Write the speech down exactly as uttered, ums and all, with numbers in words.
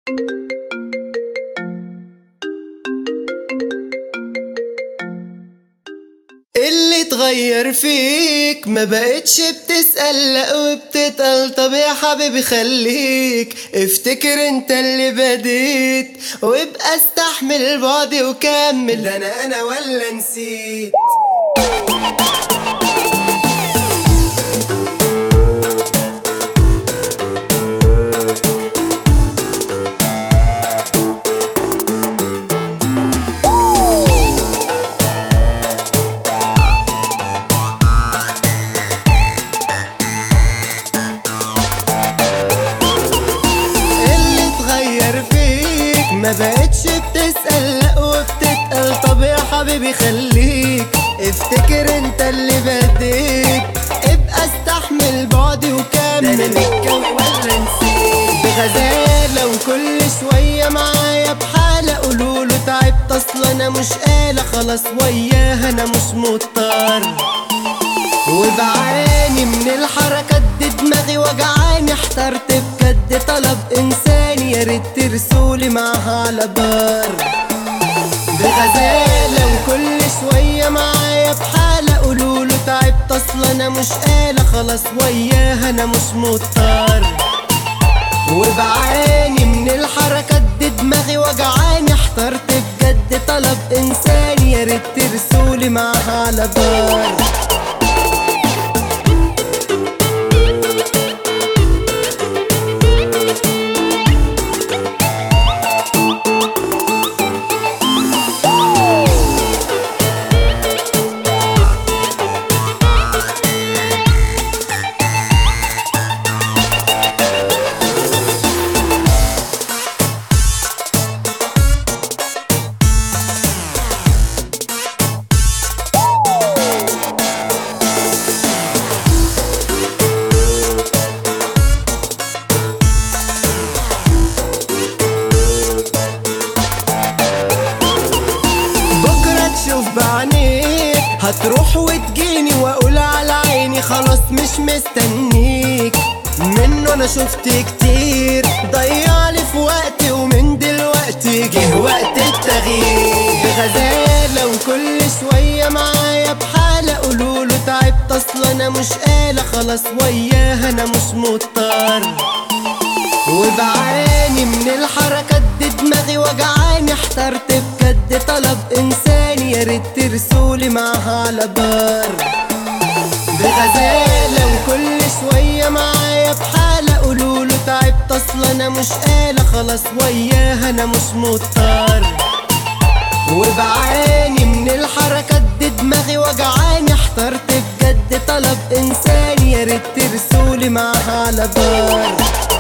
اللي اتغير فيك ما بقتش بتسأل لأ وبتتقل. طب يا حبيبي خليك افتكر انت اللي بديت، وابقى استحمل بعدي وكمل. انا انا ولا نسيت؟ ما بقتش بتسأل لأ وبتتقل. طب يا حبيبي خليك افتكر انت اللي بديت، ابقى استحمل بعدي وكمل. ده انا متكون ولا نسيت؟ بغزالة وكل شوية معايا بحالة قولوله تعبت، اصل انا مش آلة خلاص وياها انا مش مضطر. وبعاني من الحركات دي دماغي وجعاني، احترت بجد طلب انساني يا ريت ترسولي معاها على بار. بغزالة وكل شوية معايا بحالة قولوله تعبت، اصل انا مش آلة خلاص وياها انا مش مضطر. وبعاني من الحركات دي دماغي وجعاني، احترت بجد طلب انساني يا ريت ترسولي معاها على بار. بعينيك هتروح وتجيني واقول على عيني خلاص مش مستنيك منه. انا شفت كتير ضيعلي في وقتي، ومن دلوقتي جه وقت التغيير. بغزالة وكل شوية معايا بحالة قولوله تعبت، اصل انا مش آلة خلاص وياها انا مش مضطر. وبعاني من الحركات دي دماغي وجعاني، احترت بجد طلب انساني يا ريت ترسولي معاها على بار. بغزالة وكل شوية معايا بحالة قولوله تعبت، اصل انا مش آلة خلاص وياها انا مش مضطر. وبعاني من الحركات دي دماغي وجعاني، احترت بجد طلب انساني يا ريت ترسولي معاها على بار.